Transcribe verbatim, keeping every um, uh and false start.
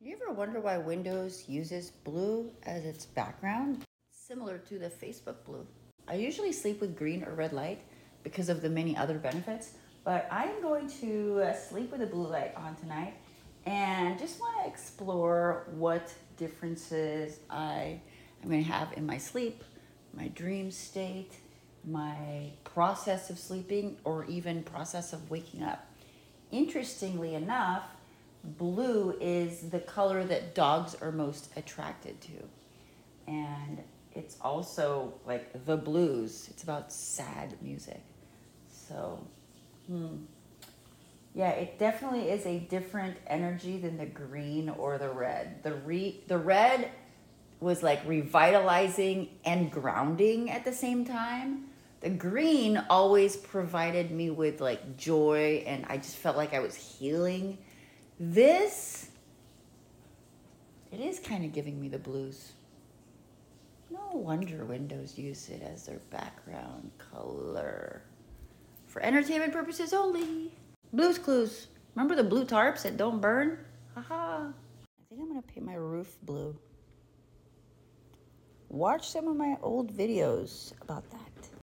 You ever wonder why Windows uses blue as its background? Similar to the Facebook blue. I usually sleep with green or red light because of the many other benefits, but I'm going to uh, sleep with a blue light on tonight and just want to explore what differences I am going to have in my sleep, my dream state, my process of sleeping, or even process of waking up. Interestingly enough, blue is the color that dogs are most attracted to. And it's also like the blues. It's about sad music. So, hmm. Yeah, it definitely is a different energy than the green or the red. The re- the red was like revitalizing and grounding at the same time. The green always provided me with like joy and I just felt like I was healing. This, it is kind of giving me the blues. No wonder Windows use it as their background color. For entertainment purposes only. Blues Clues. Remember the blue tarps that don't burn? Haha. I think I'm gonna paint my roof blue. Watch some of my old videos about that.